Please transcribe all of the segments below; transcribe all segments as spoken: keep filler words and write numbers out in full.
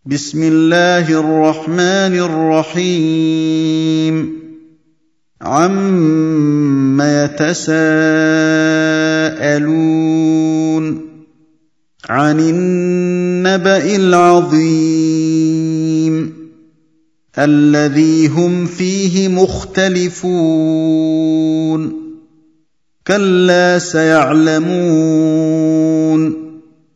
بسم الله الرحمن الرحيم عَمَّ يَتَسَاءَلُونَ عَنِ النَّبَإِ الْعَظِيمِ الَّذِي هُمْ فِيهِ مُخْتَلِفُونَ كَلَّا سَيَعْلَمُونَ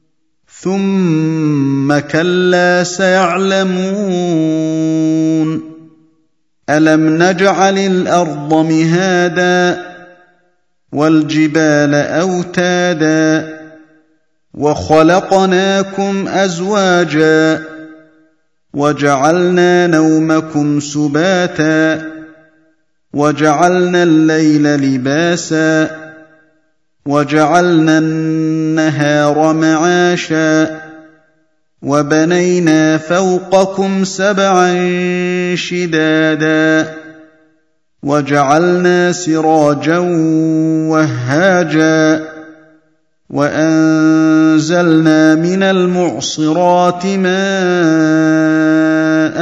ثُمَّ كَلَّا سَيَعْلَمُونَ أَلَمْ نَجْعَلِ الْأَرْضَ مِهَادًا وَالْجِبَالَ أَوْتَادًا وَخَلَقْنَاكُمْ أَزْوَاجًا وَجَعَلْنَا نَوْمَكُمْ سُبَاتًا وَجَعَلْنَا اللَّيْلَ لِبَاسًا وَجَعَلْنَا النَّهَارَ مَعَاشًا وَبَنَيْنَا فَوْقَكُمْ سَبْعًا شِدَادًا وَجَعَلْنَا سِرَاجًا وَهَّاجًا وَأَنزَلْنَا مِنَ الْمُعْصِرَاتِ مَاءً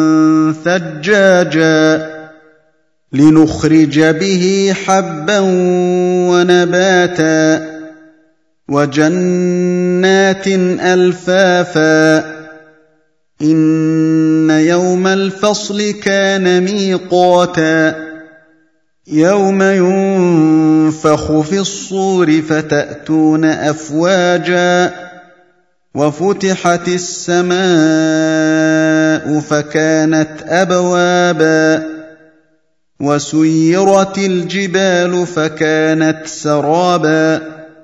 ثَجَّاجًا لِنُخْرِجَ بِهِ حَبًّا وَنَبَاتًا وَجَنَّاتٍ أَلْفَافًا إِنَّ يَوْمَ الْفَصْلِ كَانَ مِيقَاتًا يَوْمَ يُنفَخُ فِي الصُّورِ فَتَأْتُونَ أَفْوَاجًا وَفُتِحَتِ السَّمَاءُ فَكَانَتْ أَبْوَابًا وَسُيِّرَتِ الْجِبَالُ فَكَانَتْ سَرَابًا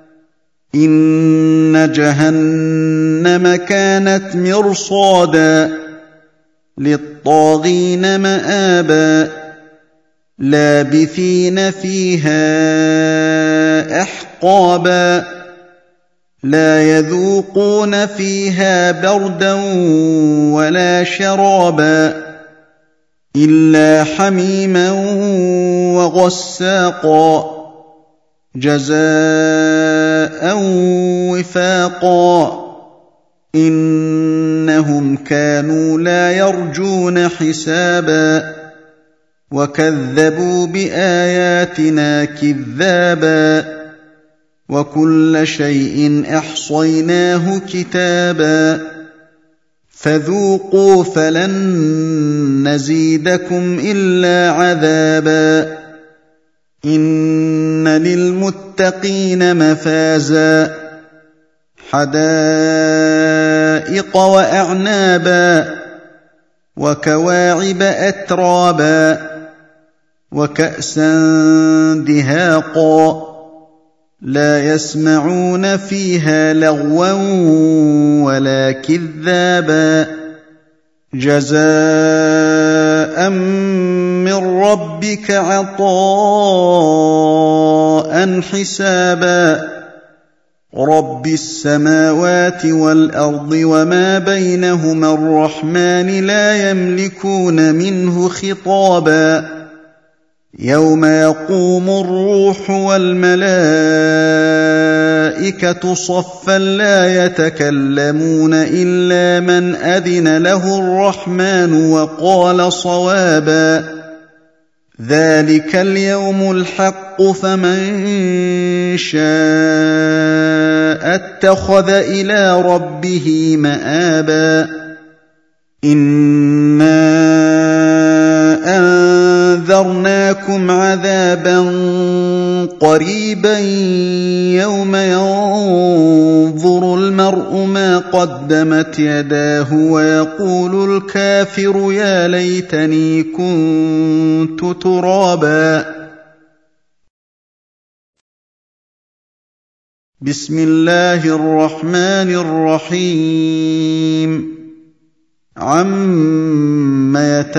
إِنَّ جَهَنَّمَ كَانَتْ مِرْصَادًا لِّلطَّاغِينَ مَآبًا لَّابِثِينَ فِيهَا أَحْقَابًا لَّا يَذُوقُونَ فِيهَا بَرْدًا وَلَا شَرَابًا إِلَّا حَمِيمًا وَغَسَّاقًا جَزَاءً وِفَاقًا إِنَّهُمْ كَانُوا لَا يَرْجُونَ حِسَابًا وَكَذَّبُوا بِآيَاتِنَا كِذَّابًا وَكُلَّ شَيْءٍ أَحْصَيْنَاهُ كِتَابًا فَذُوقُوا فَلَن نَّزِيدَكُمْ إِلَّا عَذَابًا إِنَّ لِلْمُتَّقِينَ مَفَازًا حَدَائِقَ وَأَعْنَابًا وَكَوَاعِبَ أَتْرَابًا وَكَأْسًا دِهَاقًا لَّا يَسْمَعُونَ فِيهَا لَغْوًا وَلَا كِذَّابًا جَزَاءً مِّن رَّبِّكَ عَطَاءً حِسَابًا رَّبِّ السَّمَاوَاتِ وَالْأَرْضِ وَمَا بَيْنَهُمَا الرَّحْمَٰنِ لَا يَمْلِكُونَ مِنْهُ خِطَابًا يَوْمَ يَقُومُ الرُّوحُ وَالْمَلَائِكَةُ صَفًّا لَّا يَتَكَلَّمُونَ إِلَّا مَنْ أَذِنَ لَهُ الرَّحْمَٰنُ وَقَالَ صَوَابًا ذَٰلِكَ الْيَوْمُ الْحَقُّ فَمَن شَاءَ اتَّخَذَ إِلَىٰ رَبِّهِ مَآبًا إِنَّا أَنذَرْنَاكُمْ عَذَابًا قَرِيبًا يَوْمَ يَنظُرُ الْمَرْءُ مَا قَدَّمَتْ يَدَاهُ وَيَقُولُ الْكَافِرُ يَا لَيْتَنِي كُنتُ تُرَابًا بسم الله الرحمن الرحيم عَمَّ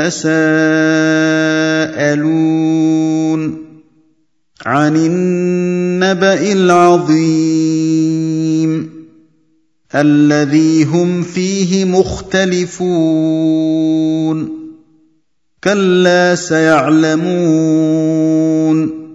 يَتَسَاءَلُونَ عَنِ النَّبَإِ الْعَظِيمِ الَّذِي هُمْ فِيهِ مُخْتَلِفُونَ كَلَّا سَيَعْلَمُونَ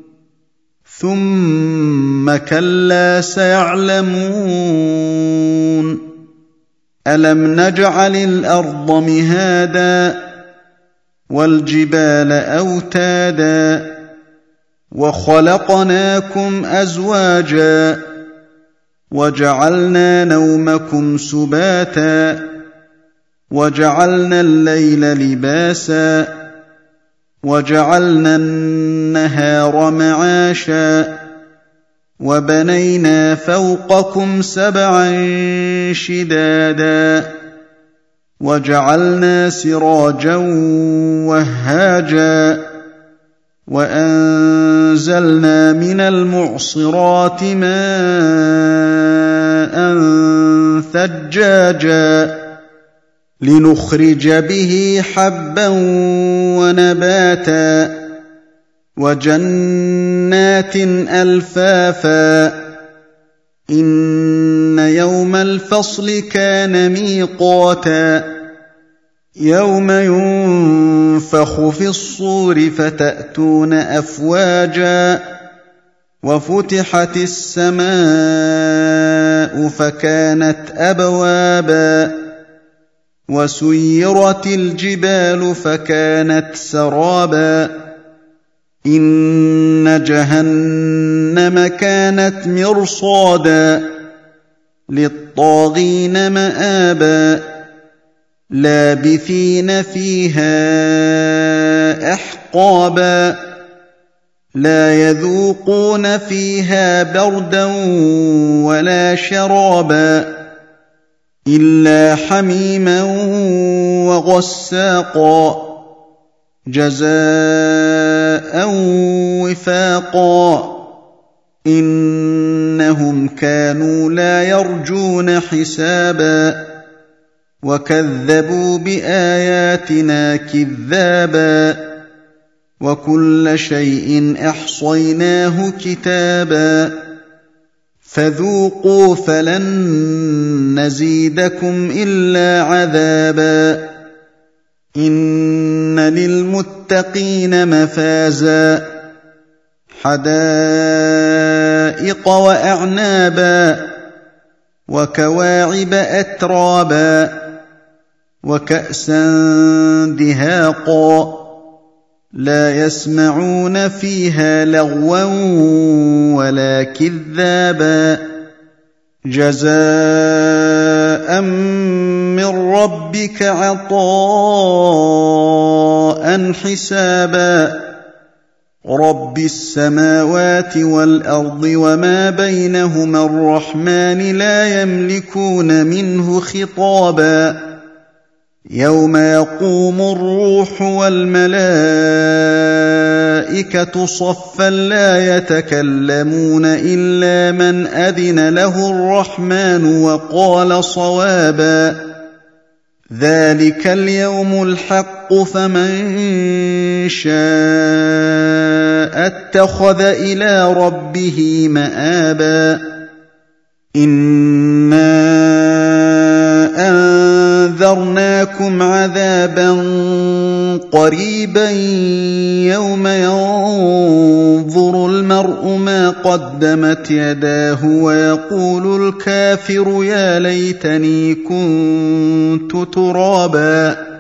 ثُمَّ كَلَّا سَيَعْلَمُونَ ألم نجعل الأرض مهادا والجبال أوتادا وخلقناكم أزواجا وجعلنا نومكم سباتا وجعلنا الليل لباسا وجعلنا النهار معاشا وبنينا فوقكم سبعا شدادا وجعلنا سراجا وهاجا وأنزلنا من المعصرات ماء ثجاجا لنخرج به حبا ونباتا وجنات ألفافا إن يوم الفصل كان ميقاتا يوم ينفخ في الصور فتأتون أفواجا وفتحت السماء فكانت أبوابا وسيرت الجبال فكانت سرابا إن جهنم كانت مرصادا للطاغين مآبا لابثين فيها أحقابا لا يذوقون فيها بردا ولا شرابا إلا حميما وغساقا جزاء وفاقا إنهم كانوا لا يرجون حسابا وكذبوا بآياتنا كذابا وكل شيء أحصيناه كتابا فذوقوا فلن نزيدكم إلا عذابا إن للمتقين مفازا حدائق وأعنابا وكواعب أترابا وكأسا دهاقا لا يسمعون فيها لغوا ولا كذابا جزاء من ربك عطاء حسابا رب السماوات والأرض وما بينهما الرحمن لا يملكون منه خطابا يوم يقوم الروح والملائكة صفا لا يتكلمون إلا من أذن له الرحمن وقال صوابا ذلك اليوم الحق فمن شاء اتخذ إلى ربه مآبا إنا أنذرناكم عذابا قريبا يوم ينظر المرء ما قدمت يداه ويقول الكافر يا ليتني كنت ترابا